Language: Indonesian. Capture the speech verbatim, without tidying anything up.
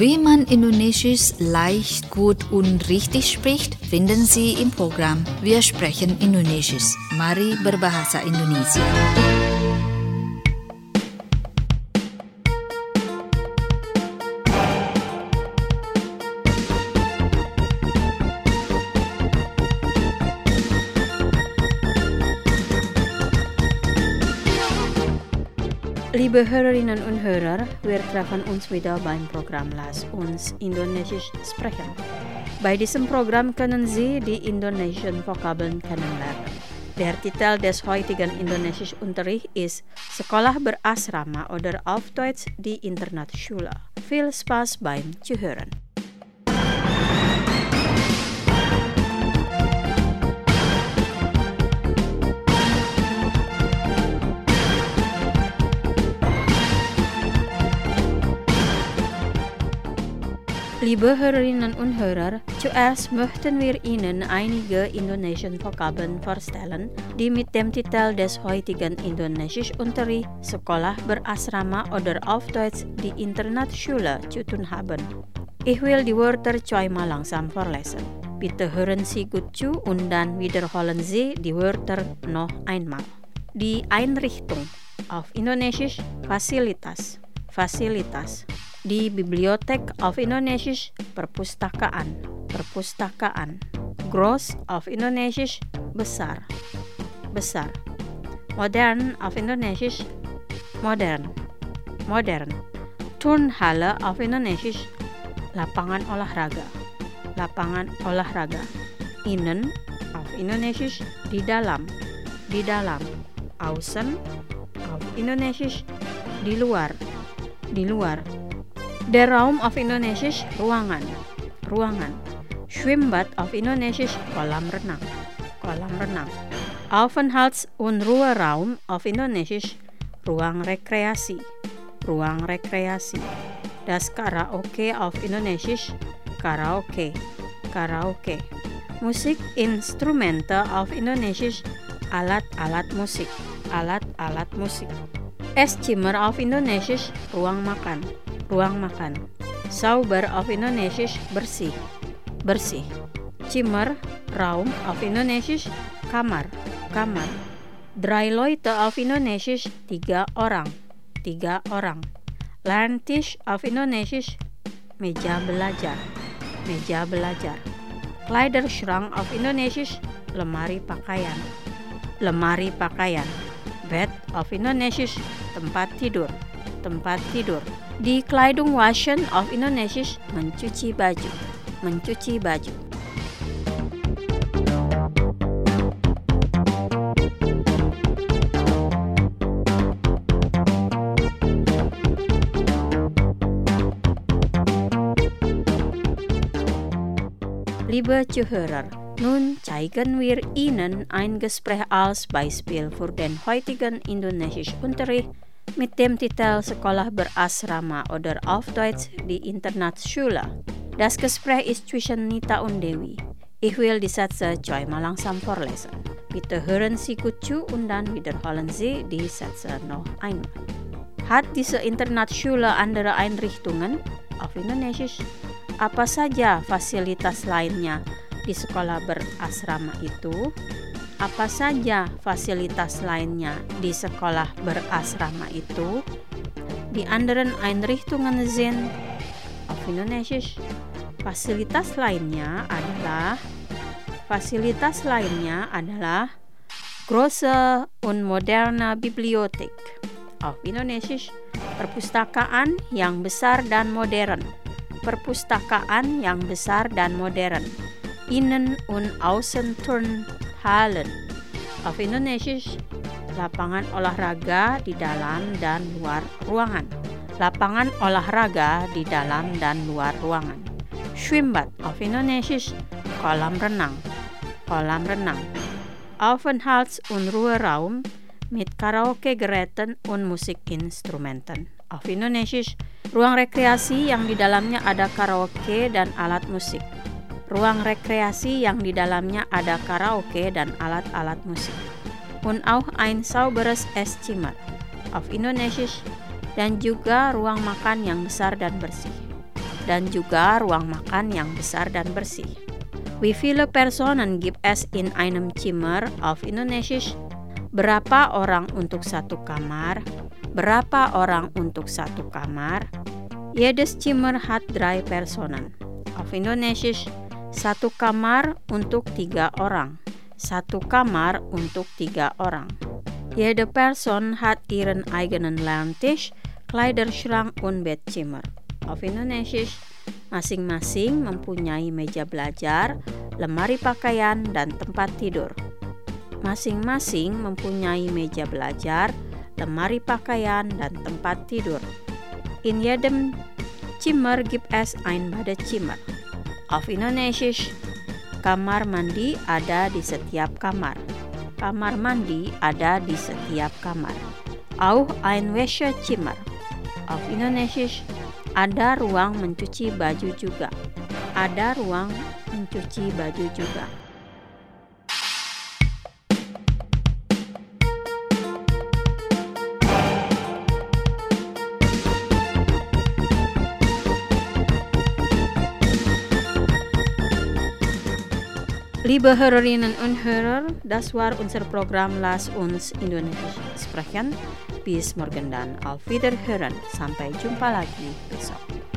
Wie man Indonesisch leicht, gut und richtig spricht, finden Sie im Programm Wir sprechen Indonesisch. Mari berbahasa Indonesia. Liebe Hörerinnen und Hörer, wir treffen uns wieder beim Programm Lass uns Indonesisch sprechen. Bei diesem Programm können Sie die indonesischen Vokabeln kennenlernen. Der Titel des heutigen Indonesischunterricht ist Sekolah berasrama oder auf Deutsch die Internatsschule. Viel Spaß beim Zuhören. Liebe Hörerinnen und Hörer, zuerst möchten wir Ihnen einige indonesische Vokabeln vorstellen, die mit dem Titel des heutigen Indonesischunterrichts Sekolah berasrama oder auf Deutsch die Internatsschule zu tun haben. Ich will die Wörter zweimal langsam vorlesen. Bitte hören Sie gut zu und dann wiederholen Sie die Wörter noch einmal. Die Einrichtung, auf Indonesisch Fasilitas, Fasilitas. Di bibliotek of Indonesisch perpustakaan, perpustakaan. Gross of Indonesisch besar, besar. Modern of Indonesisch modern, modern. Turnhalle of Indonesisch lapangan olahraga, lapangan olahraga. Innen of Indonesisch di dalam, di dalam. Außen of Indonesisch di luar, di luar. Der Raum of Indonesisch ruangan, ruangan. Schwimmbad of Indonesisch kolam renang, kolam renang. Aufenthalts- und Ruheraum of Indonesisch ruang rekreasi, ruang rekreasi. Das Karaoke of Indonesisch karaoke, karaoke. Musikinstrumente of Indonesisch alat-alat musik, alat-alat musik. Esszimmer of Indonesisch ruang makan, ruang makan. Sauber of Indonesisch bersih, bersih. Zimmer, Raum of Indonesisch kamar, kamar. Drei Leute of Indonesisch tiga orang, tiga orang. Lerntisch of Indonesisch meja belajar, meja belajar. Kleiderschrank of Indonesisch lemari pakaian, lemari pakaian. Bed of Indonesisch tempat tidur, tempat tidur. Di Kleidung waschen of Indonesisch mencuci baju, mencuci baju. Liebe Zuhörer, nun zeigen wir Ihnen ein Gespräch als Beispiel für den heutigen Indonesischunterricht mit dem Titel Sekolah berasrama oder auf Deutsch die Internatsschule. Das Gespräch ist zwischen Nita und Dewi. Ich will die Sätze zweimal langsam vorlesen. Bitte hören Sie gut zu und dann wiederholen Sie die Sätze noch einmal. Hat diese Internatsschule andere Einrichtungen? Auf Indonesisch. Apa saja fasilitas lainnya di sekolah berasrama itu? Apa saja fasilitas lainnya di sekolah berasrama itu? Die anderen Einrichtungen sind auf Indonesisch. Fasilitas lainnya adalah fasilitas lainnya adalah große und moderne Bibliothek. Auf Indonesisch perpustakaan yang besar dan modern. Perpustakaan yang besar dan modern. Innen- und Außenturnhallen. Auf Indonesisch lapangan olahraga di dalam dan luar ruangan. Lapangan olahraga di dalam dan luar ruangan. Schwimmbad auf Indonesisch kolam renang. Kolam renang. Aufenthalts- und Ruheraum mit Karaoke-Geräten und Musikinstrumenten. Auf Indonesisch ruang rekreasi yang di dalamnya ada karaoke dan alat musik. Ruang rekreasi yang di dalamnya ada karaoke dan alat-alat musik. Und auch ein sauberes Esszimmer. Auf Indonesisch dan juga ruang makan yang besar dan bersih. dan juga ruang makan yang besar dan bersih. Wie viele Personen gibt es in einem Zimmer auf Indonesisch? Berapa orang untuk satu kamar? Berapa orang untuk satu kamar? Jedes Zimmer hat drei Personen. Auf Indonesisch, satu kamar untuk tiga orang. Satu kamar untuk tiga orang. Jede Person hat ihren eigenen Lerntisch, Kleiderschrank und Bettzimmer. Auf Indonesisch, masing-masing mempunyai meja belajar, lemari pakaian, dan tempat tidur. Masing-masing mempunyai meja belajar, lemari pakaian, dan tempat tidur. In jedem Zimmer gibt es ein Badezimmer. Auf Indonesisch, kamar mandi ada di setiap kamar. Kamar mandi ada di setiap kamar. Auch ein Wäschezimmer. Auf Indonesisch, ada ruang mencuci baju juga. Ada ruang mencuci baju juga. Liebe Hörerinnen und Hörer, das war unser Programm Lass uns Indonesisch sprechen. Bis morgen dan auf Wiederhören. Sampai jumpa lagi besok.